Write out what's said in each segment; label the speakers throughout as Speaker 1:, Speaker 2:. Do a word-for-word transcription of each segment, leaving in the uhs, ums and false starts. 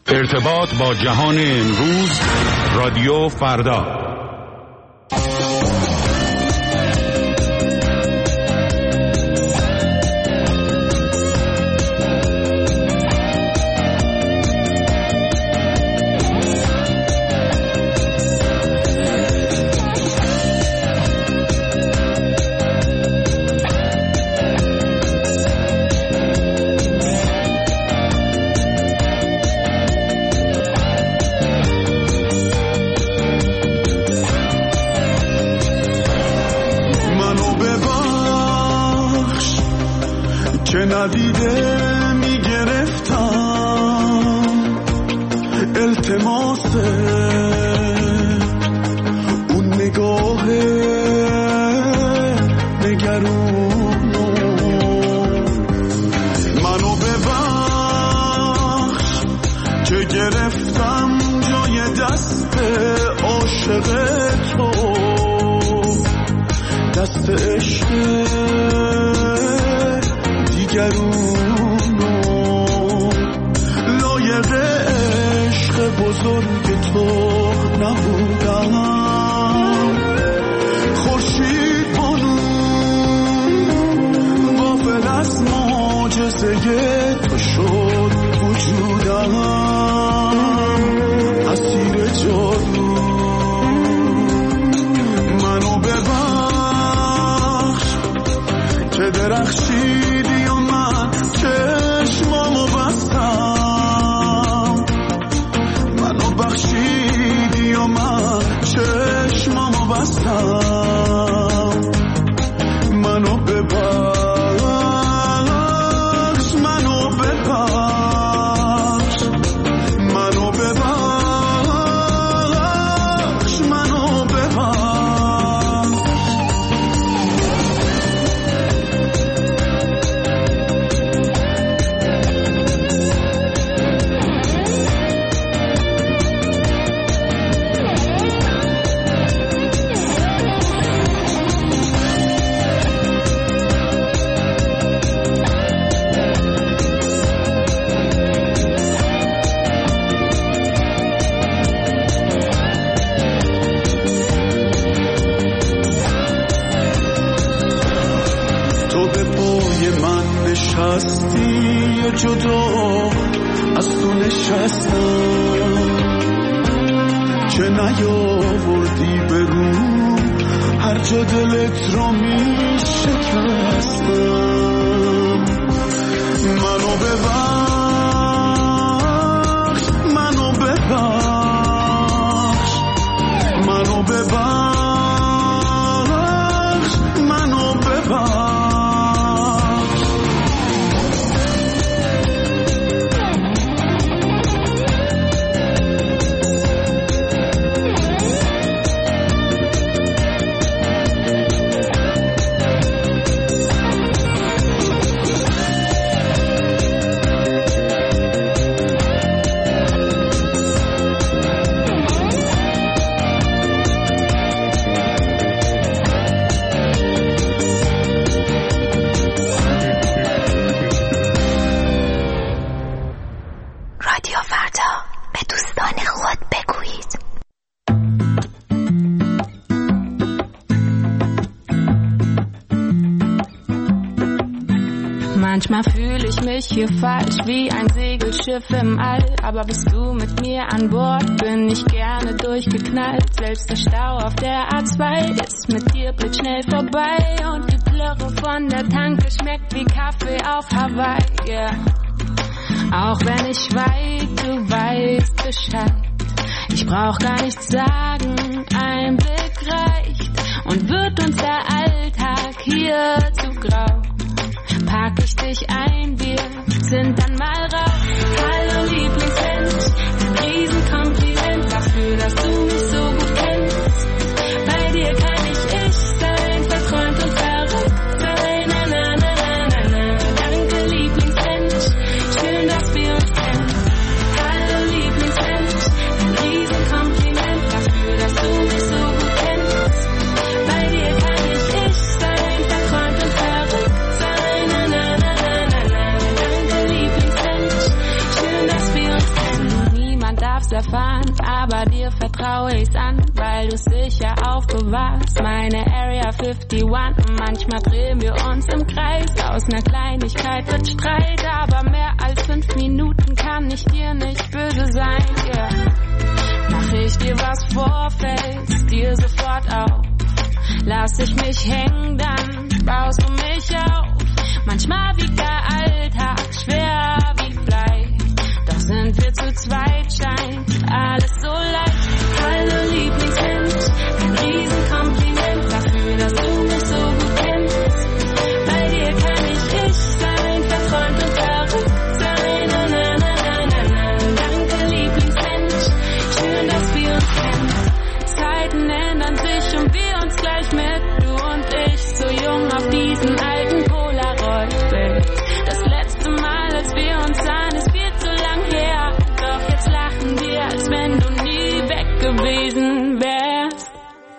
Speaker 1: ارتباط با جهان امروز، رادیو فردا.
Speaker 2: ندیده میگرفتم التماس اون نگاه نگرونو، منو ببخش که گرفتم جای دست عاشق تو، دست عشق دیگرونو، لایق عشق بزرگ تو نبودم. خورشید بانو غافل از معجزه تو شد وجودم، اسیر جادو. منو ببخش که درخشیدی و من چشمامو بستم، منو بخشیدی و من چشمامو بستم. منو ببخش، منو ببخش، منو ببخش، منو ببخش. نشستی جدا از تو نشستم که نیاوردی برون، هر جا دلت رو می شکستم. منو ببخش، منو ببخش، منو ببخش، منو ببخش.
Speaker 3: Manchmal fühle ich mich hier falsch wie ein Segelschiff im All, aber bist du mit mir an Bord, bin ich gerne durchgeknallt. Selbst der Stau auf der A zwei ist mit dir blitzschnell vorbei und die Plörre von der Tanke schmeckt wie Kaffee auf Hawaii, yeah. Auch wenn ich weit, du weißt Bescheid. Ich brauch gar nichts sagen, ein Blick reicht und wird uns der Alltag hier zu grau. Pack ich dich ein, wir sind dann mal raus. Hallo Lieblingsmensch, ein Riesenkompliment dafür, dass du mich so gut kennst. Bei dir kann ich ich sein, verträumt und verrückt sein. Na, na, na, na, na. Danke Lieblingsmensch, schön, dass wir uns kennen. Hallo Lieblingsmensch, ein Riesenkompliment dafür, dass du mich so gut kennst. Bei dir kann ich ich sein, verträumt und verrückt sein. Na, na, na, na, na, na. Danke Lieblingsmensch. was erfahren, aber dir vertraue ich's an, weil du's sicher aufbewahrst. Meine Area einundfünfzig, manchmal drehen wir uns im Kreis. Aus ner Kleinigkeit wird Streit, aber mehr als fünf Minuten kann ich dir nicht böse sein, yeah. Mach ich dir was vor, fällt's dir sofort auf. Lass ich mich hängen, dann baust du mich auf. Manchmal wiegt der Alltag schwer wie Blei, doch sind wir zu zweit, scheint alles so leicht. Hallo Lieblingsmensch, ein Riesenkompliment dafür, dass du mich so gut kennst. Bei dir kann ich ich sein, verträumt und verrückt sein. Na, na, na, na, na, na. Danke Lieblingsmensch, schön, dass wir uns kennen. Zeiten ändern sich und wir uns gleich mit, du und ich, so jung auf diesem alten Polaroid-Bild. Das letzte Mal, als wir uns sahen, ist viel zu lang her, doch jetzt lachen wir, als wenn du nie weg gewesen wärst.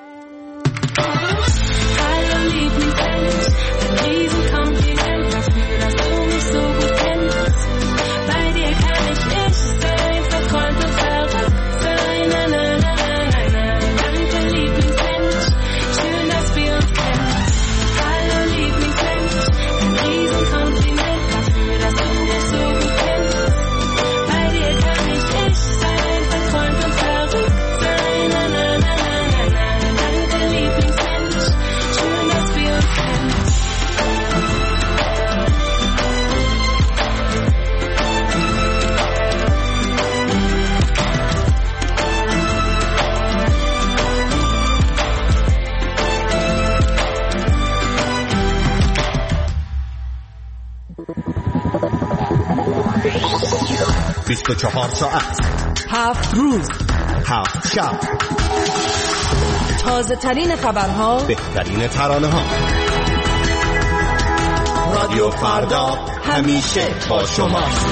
Speaker 3: Hallo Lieblingsmensch, ein Riesenkompliment dafür, dass du mich so gut kennst. Bei dir kann ich ich sein, verträumt und verrückt sein. Na, na, na, na, na. Danke Lieblingsmensch, schön, dass wir uns kennen. Hallo Lieblingsmensch, ein Riesenkompliment dafür, dass du mich so gut kennst. Bei dir kann ich ich sein, verträumt und verrückt sein. Na, na, na, na, na, na. Danke Lieblingsmensch, schön, dass wir uns kennen.
Speaker 4: بیست و چهار ساعت،
Speaker 5: هفت روز،
Speaker 4: هفت شب،
Speaker 5: تازه ترین خبرها،
Speaker 4: بهترین ترانه ها. رادیو فردا همیشه با شماست.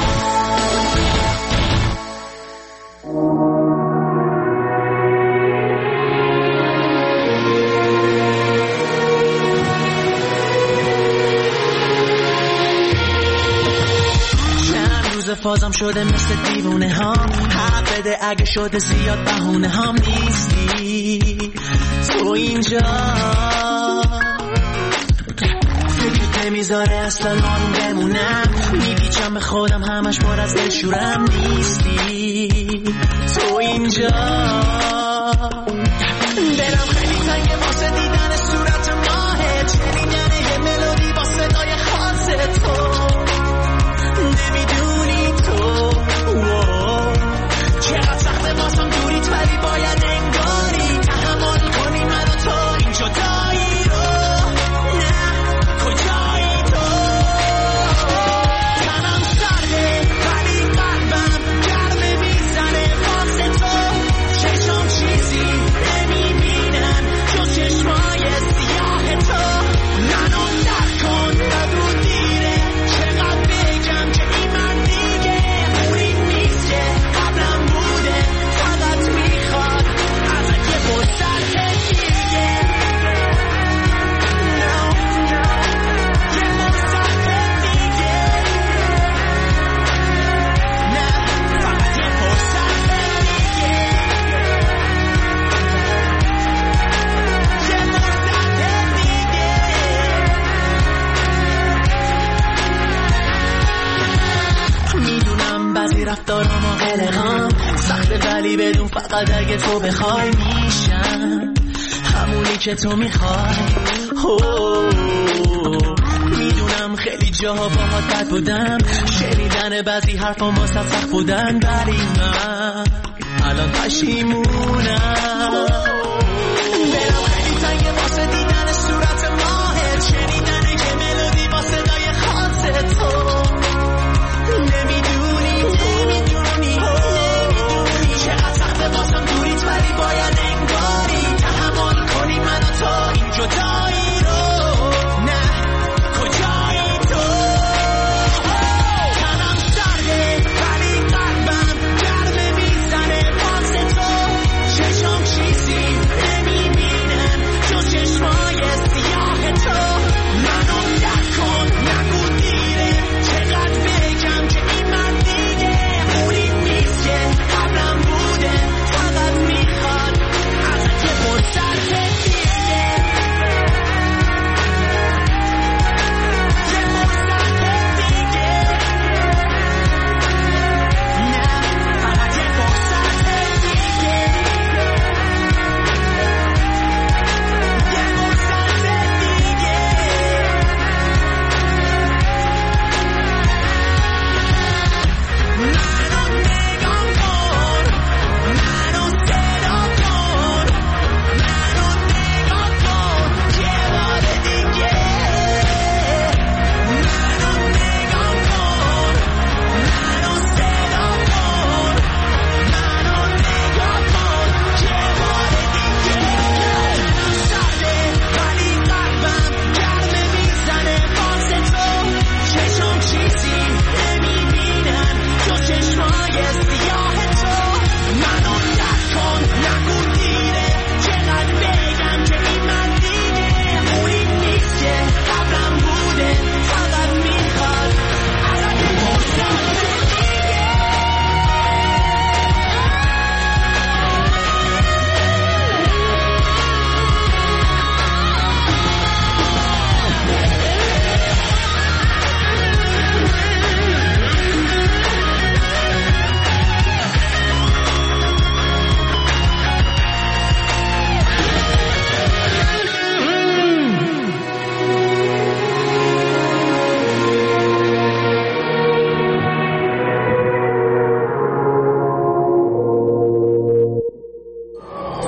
Speaker 6: فازم شده مثل دیوونه ها، حق بده اگه شده زیاد بهونه هم نیستی تو اینجا. فکرت نمیذاره اصلا آروم بمونم، میپیچم به خودم همش پر از دلشورم نیستی تو اینجا. دلم خیلی تنگه واسه دیدن صورت ماهه، شنیدن یه ملودی با صدای خاص تو. نمیدونی تو چقدر سخته واسم دوریت، ولی باید انگاری تحمل کنی من و تو این جدایی رو. نه کجایی تو؟ تنم سرده ولی قلبم گرمه میزنه واسه تو. چشم چیزی نمیبینن جز چشمای سیاه تو. منو درک کن نگو دیره، چقدر بگم که این من دیگه اونی نیست که قبلم بوده. فقط میخواد ازت یه فرصت دیگه. No, no. یه فرصت دیگه. نه فقط یه فرصت دیگه. یه فرصت دیگه. میدونم بعضی رفتارام و قلقام سخته، ولی بدون فقط اگه تو بخوای میشم همونی که تو میخوای. میدونم خیلی جاها باهات بد بودم، شنیدن بعضی حرفا واسه سخت بودن، ولی من الان پشیمونم. دلم خیلی تنگه واسه دیدن صورت ماهت، شنیدن یه ملودی با صدای خاص تو. نمیدونی نمیدونی نمیدونی چقدر سخته واسم دوریت، ولی باید انگاری تحمل کنی من و تو این جدایی رو. نه کجایی تو؟ تنم سرده ولی قلبم گرمه میزنه واسه تو. چشم چیزی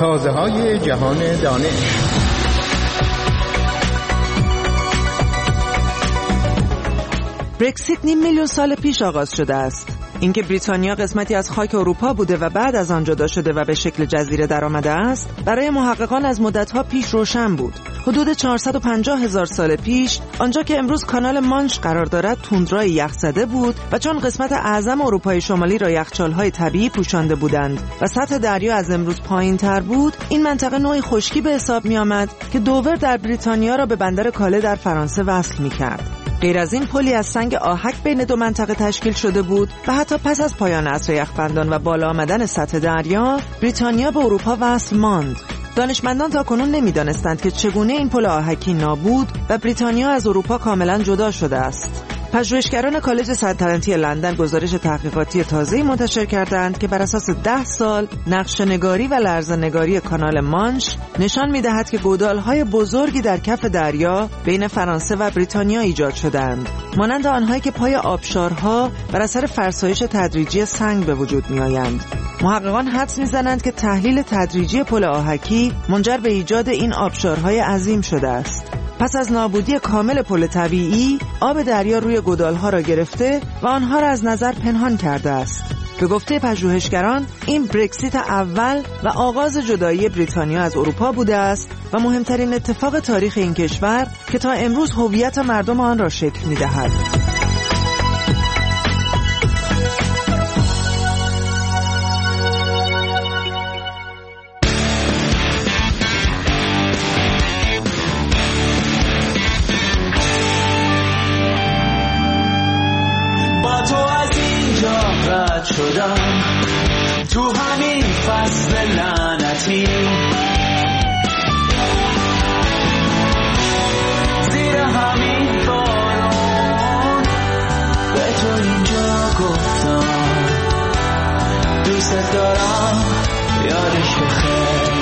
Speaker 7: تازه‌های جهان دانش.
Speaker 5: برکسیت نیم میلیون سال پیش آغاز شده است. اینکه بریتانیا قسمتی از خاک اروپا بوده و بعد از آن جدا شده و به شکل جزیره درآمده است، برای محققان از مدت‌ها پیش روشن بود. حدود چهارصد و پنجاه هزار سال پیش، آنجا که امروز کانال مانش قرار دارد، توندرای یخزده بود و چون قسمت اعظم اروپای شمالی را یخچال‌های طبیعی پوشانده بودند و سطح دریا از امروز پایین‌تر بود، این منطقه نوعی خشکی به حساب می‌آمد که دوور در بریتانیا را به بندر کاله در فرانسه وصل می‌کرد. غیر از این، پلی از سنگ آهک بین دو منطقه تشکیل شده بود و حتی پس از پایان عصر یخبندان و بالا آمدن سطح دریا، بریتانیا به اروپا وصل ماند. دانشمندان تاکنون نمی‌دانستند که چگونه این پل آهکی نابود و بریتانیا از اروپا کاملا جدا شده است. پژوهشگران کالج سلطنتی لندن گزارش تحقیقاتی تازه‌ای منتشر کردند که بر اساس ده سال نقشه‌نگاری و لرزه‌نگاری کانال مانش نشان می‌دهد که گودال‌های بزرگی در کف دریا بین فرانسه و بریتانیا ایجاد شدند، مانند آنهایی که پای آبشارها بر اثر فرسایش تدریجی سنگ به وجود می‌آیند. محققان حدس می‌زنند که تحلیل تدریجی پل آهکی منجر به ایجاد این آبشارهای عظیم شده است. پس از نابودی کامل پل طبیعی، آب دریا روی گودال‌ها را گرفته و آنها را از نظر پنهان کرده است. به گفته پژوهشگران، این برکسیت اول و آغاز جدایی بریتانیا از اروپا بوده است و مهمترین اتفاق تاریخ این کشور که تا امروز هویت مردم آن را شکل می‌دهد.
Speaker 6: شدم تو همین فصل لعنتی، زیر همین بارون به تو اینجا گفتم دوست دارم، یادش بخیر.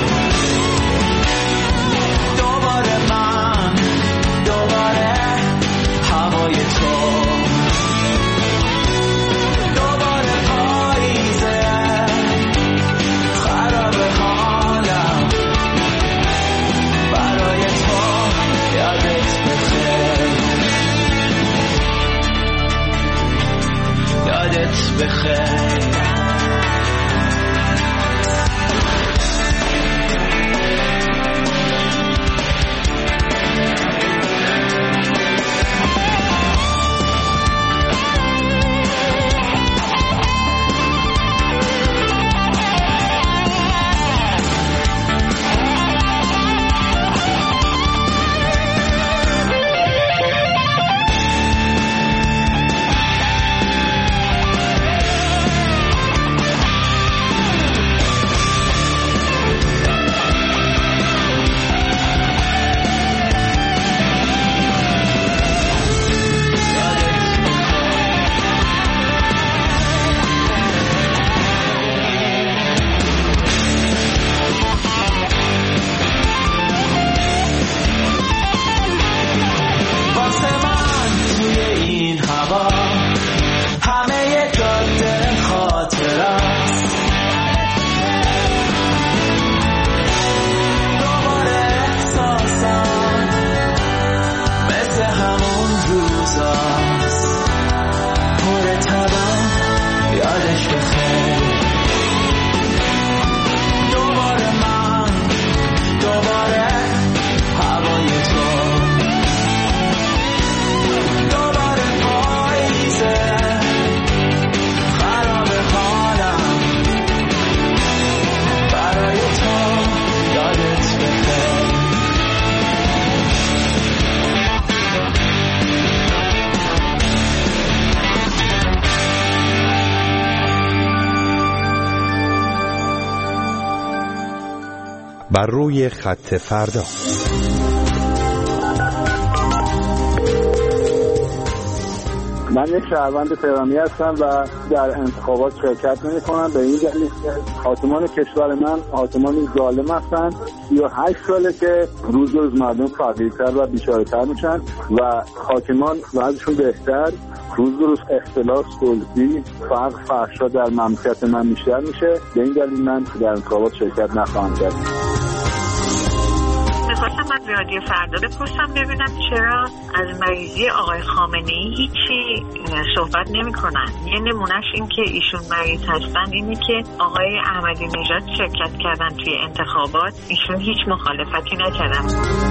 Speaker 6: دوباره من، دوباره هوای تو، بخیر.
Speaker 1: بر روی خط فردا.
Speaker 8: من یک شهروند تهرانی هستم و در انتخابات شرکت نمی کنم به این دلیل که حاکمان کشور من حاکمان ظالم هستند. سی و هشت ساله که روز روز مردم فقیرتر و بیچاره‌تر میشن و حاکمان وضعشون بهتر، روز روز اختلاس، دزدی، فقر، فحشا در مملکت من بیشتر میشه. به این دلیل من در انتخابات شرکت نخواهم کرد.
Speaker 9: میخواستم از رادیو فردا بپرسم ببینم چرا از مریضی آقای خامنه‌ای هیچی صحبت نمی کنن. یه نمونهش این که ایشون مریض هستن اینه که آقای احمدی نژاد شرکت کردن توی انتخابات، ایشون هیچ مخالفتی نکردن.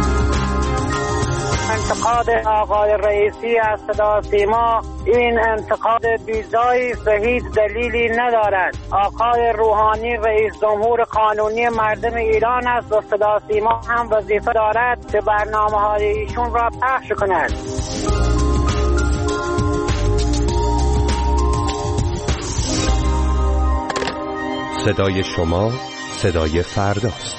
Speaker 10: انتقاد آقای رئیسی از صدا سیما این انتقاد بیجایی و هیچ دلیلی ندارد. آقای روحانی رئیس جمهور قانونی مردم ایران است و صدا سیما هم وظیفه دارد که برنامه‌های ایشون را پخش کند.
Speaker 11: صدای شما صدای فرداست.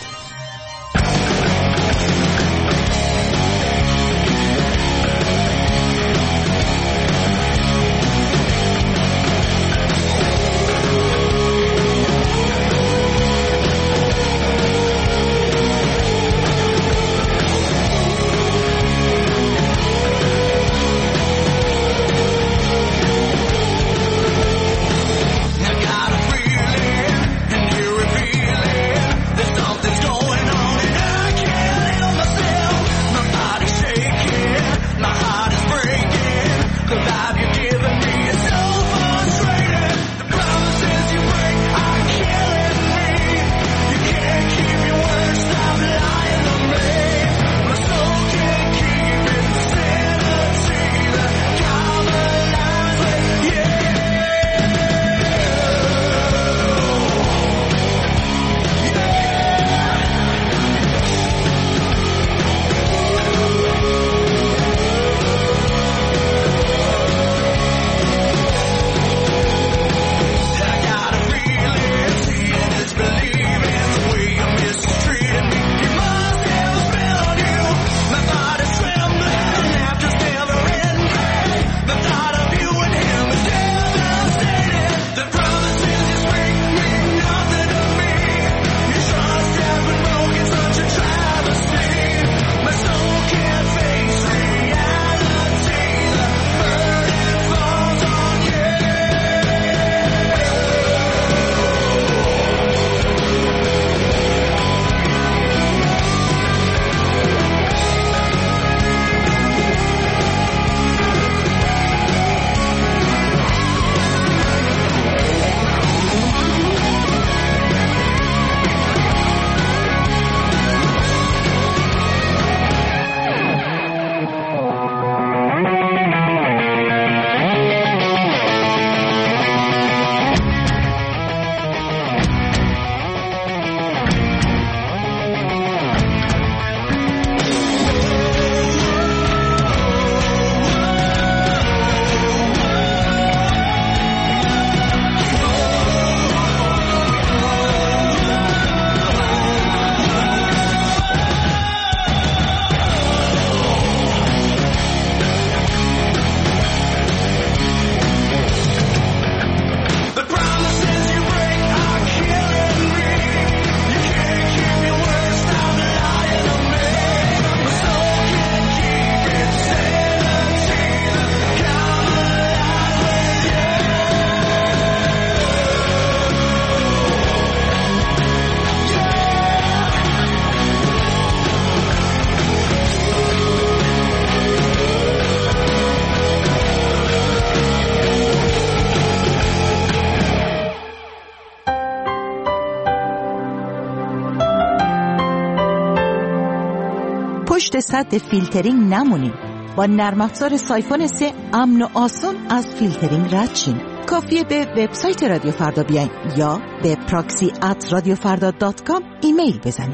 Speaker 12: پشت سد فیلترینگ نمونید. با نرم افزار سایفون سه امن و آسان از فیلترینگ رد شین. کافیه به وبسایت رادیو فردا بیاین یا به پراکسی ات رادیو فردا دات کام ایمیل بزنید.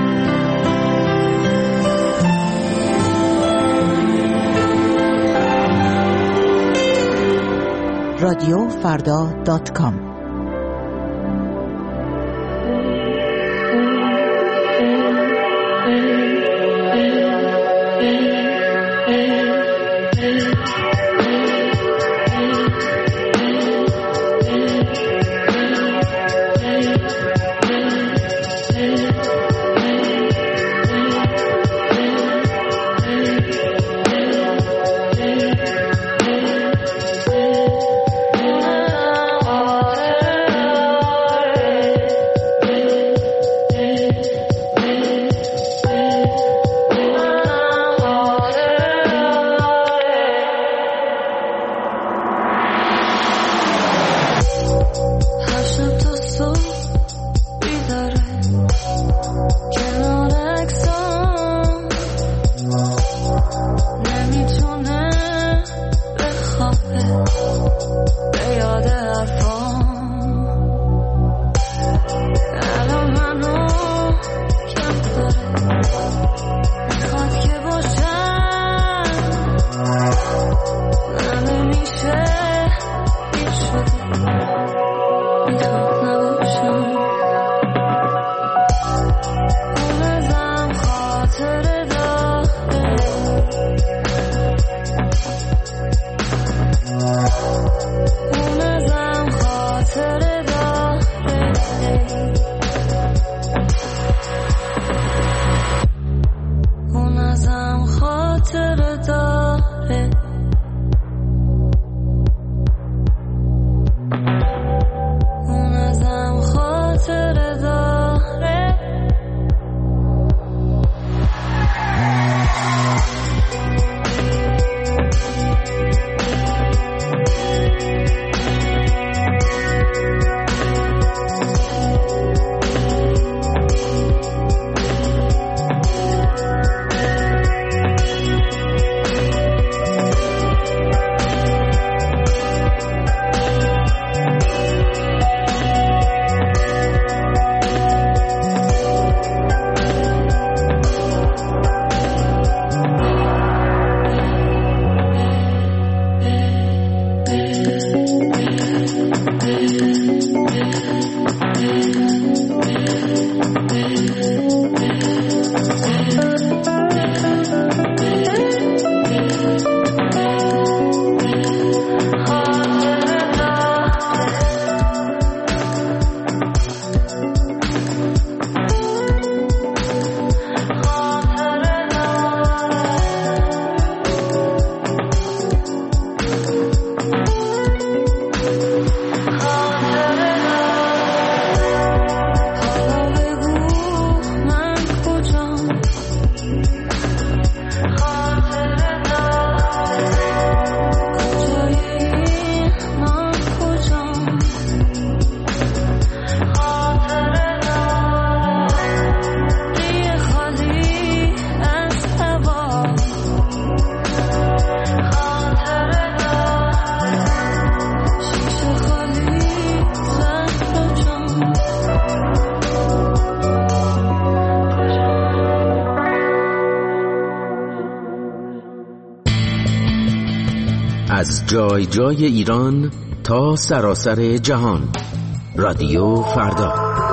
Speaker 12: رادیو فردا دات کام.
Speaker 13: از جای جای ایران تا سراسر جهان، رادیو فردا.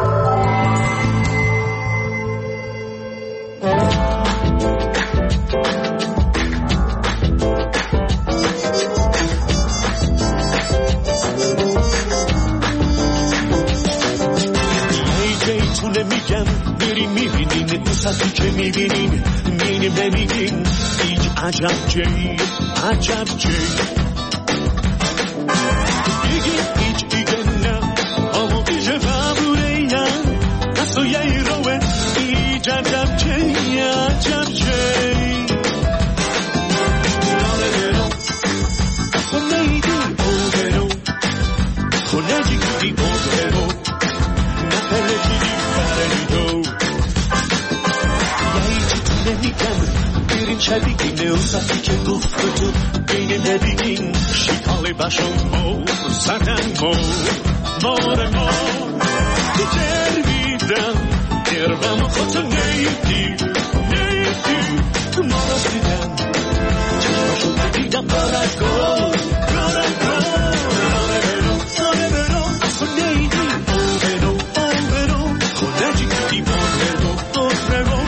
Speaker 2: میگم بریم میبینین دوستی که میبینین مینیم نمیگین هیچ عجب جی عجب جی بگین هیچ دیگه نه آمو بیشه بابوره یا دستو یه روه هیچ عجب جی عجب جی ناره برو خونه ایدی او برو خونه جیگی او برو نفره جیگی بریم شبیگین اوسطی که گفت تو بین نبیگین شیطال باشم مو زدن مو مار ما تو تربیدم دربم خود نیدی نیدی ما را دیدم چشمشو دیدم کارت گل کارت گل ناره برو ناره برو اصلا نیدی او برو او برو خونه جیگی ما برو او برو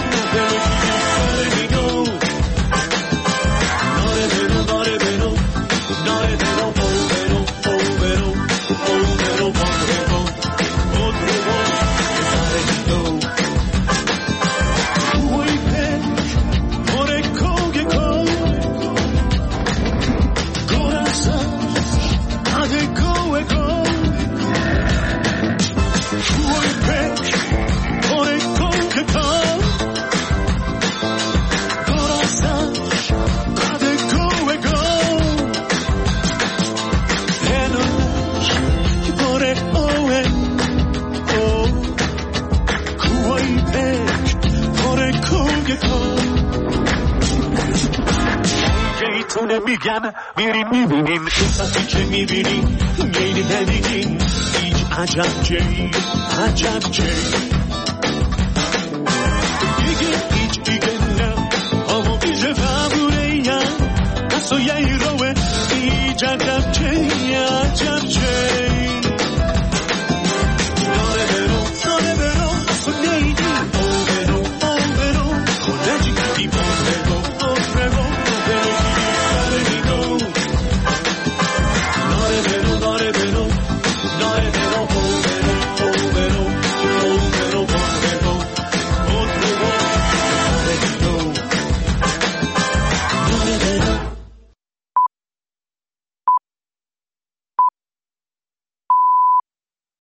Speaker 2: میگم میریم میبینیم دوستی که میبینیم میلی نمیگیم هیچ عجب جی عجب جی دیگه هیچ دیگه نه آمو بیشه بابوره یا دستو یه روه هیچ عجب جی عجب جی
Speaker 6: oh, oh.